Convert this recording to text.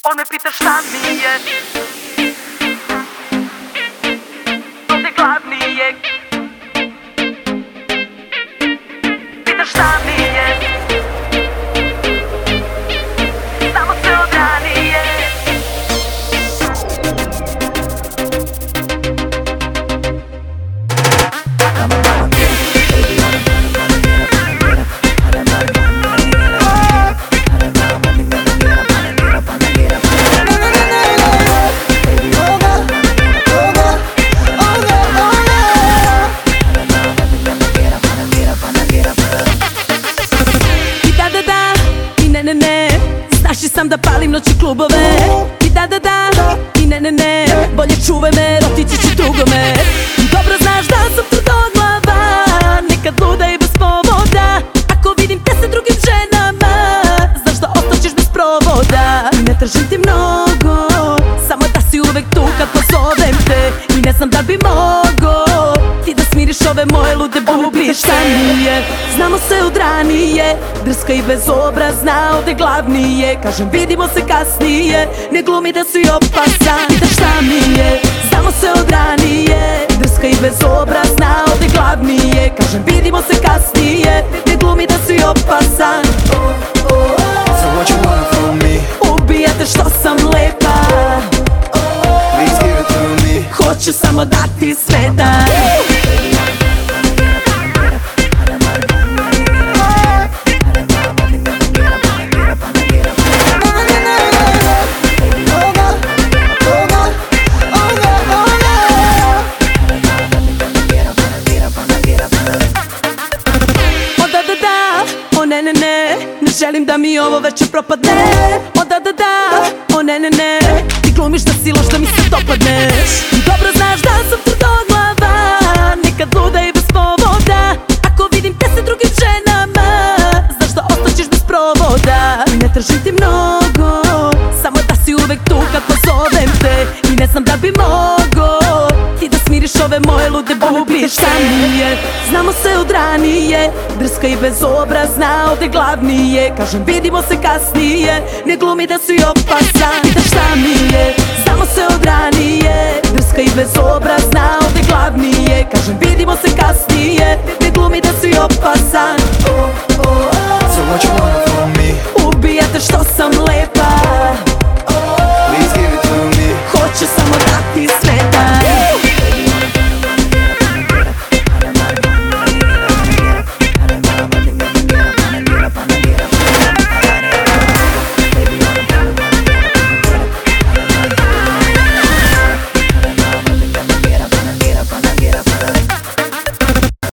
On me pita šta mi je, ovdje glavni je. Pita šta mi je, znamo se od ranije. Znaš i sam da palim noći klubove. I da, i ne, bolje čuvaj me, otići ću drugome. Dobro znaš da sam tvrdoglava, nekad luda i bez povoda. Ako vidim te sa drugim ženama, znaš da ostaćeš bez provoda. I ne tražim ti mnogo, samo da si uvek tu kad pozovem te. I ne znam da bi mogo ti da smiriš ove moje lude bubi. Šta mi je, znamo se od ranije, drska i bezobrazna, ovdje glavni je. Kažem vidimo se kasnije, ne glumi da si opasan. Pitaš šta mi je, znamo se od ranije, drska i bezobrazna, ovdje glavni je. Kažem vidimo se kasnije, ne glumi da si opasan. So what you want from me? Ubijate što sam lepa, Please give it to me. hoću samo da ti smetam. Ne želim da mi ovo večer propadne. O da, o ne, ti glumiš da si loš da mi se dopadneš. Dobro znaš da sam tvrdoglava, nekad luda i bez povoda. Ako vidim te sa drugim ženama, znaš da ostaćeš bez provoda. Ne tražim ti mnogo, samo da si uvek tu kad pozovem te. I ne znam da bi mogo ti da smiriš ove moje lude bubi. Šta mi je, znamo se od ranije, drska i bezobrazna, ovdje glavni je. Kažem vidimo se kasnije, ne glumi da si opasan. Pitaš šta mi je, znamo se od ranije, drska i bezobrazna, ovdje glavni je. Kažem vidimo se kasnije, ne glumi da si opasan. So what you want from me?